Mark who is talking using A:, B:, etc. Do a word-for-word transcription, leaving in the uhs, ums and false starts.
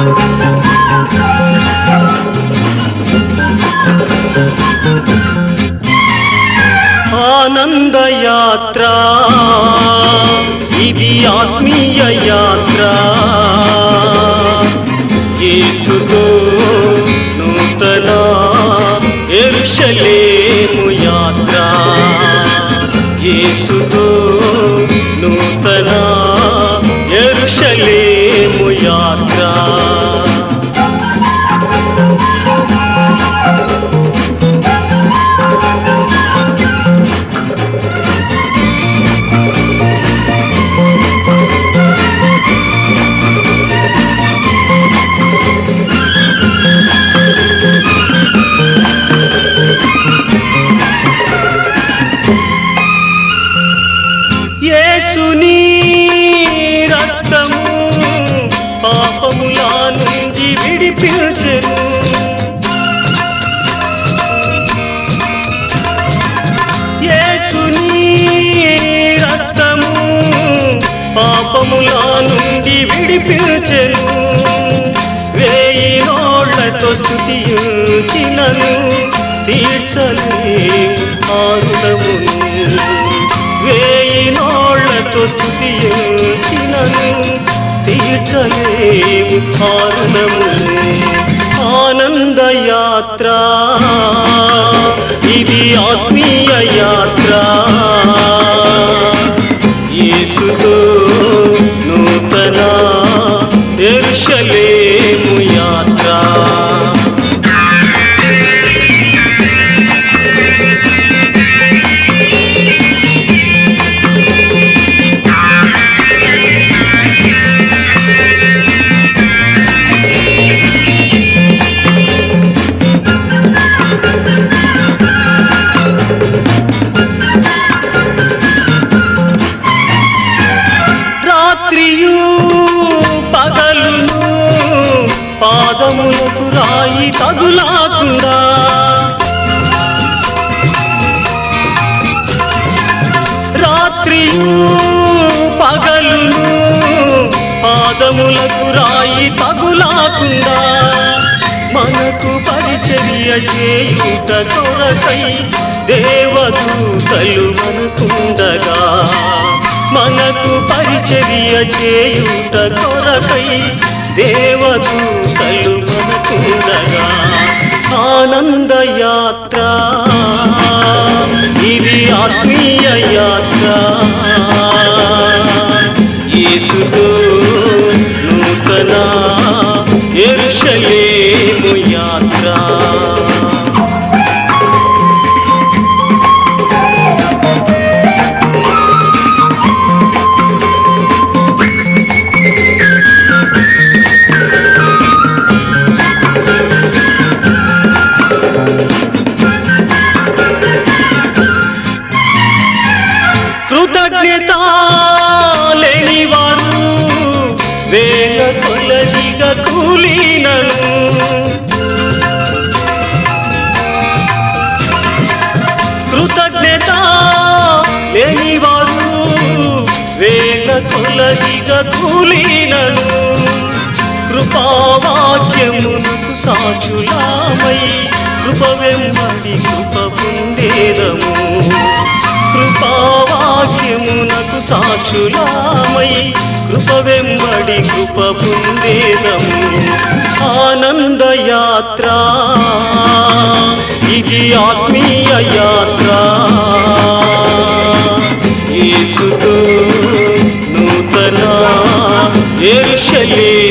A: ఆనంద యాత్ర ఇది ఆత్మీయ యాత్ర యేసుతో నూతన యెరూషలేము యాత్ర యేసుతో నూతన యెరూషలేము యాత్ర యేసుని రక్తము పాపముల నుండి విడిపించెను యేసుని రక్తము పాపముల నుండి విడిపించెను వేయి నోళ్లతో స్తుతించినను తీర్చలేము ఆరుణమును వేయి నోళ్లతో స్తుతించినను తీర్చలేము ఆరుణమును ఆనంద యాత్ర ఇది ఆత్మీయ యాత్ర యేసుతో నూతన యెరూషలేము యాత్ర రాత్రియు పగలును పాదములకు రాయి తగులాకుండా రాత్రియు పగలును పాదములకు రాయి తగులాకుండా మనకు పరిచర్య చేయుట కొరకై దేవదూతలు మనకుండగా మనకు పరిచర్య చేయుట కొరకై దేవదూతలు మనకుండగా ఆనంద యాత్ర ఇది ఆత్మీయ యాత్ర యేసుతో నూతన యెరూషలేము యాత్ర కృతజ్ఞత లేని వారు వేల కొలదిగా కూలినను కృతజ్ఞత లేని వారు వేల కొలదిగా కూలినను కృపావాక్యమునకు సాక్షులామై కృప వెంబడి కృప పొందేదము కృపావాక్యమునకు సాక్షులామై కృప వెంబడి కృప పొందేదము ఆనంద యాత్ర ఇది ఆత్మీయ యాత్ర యేసుతో నూతన యెరూషలేము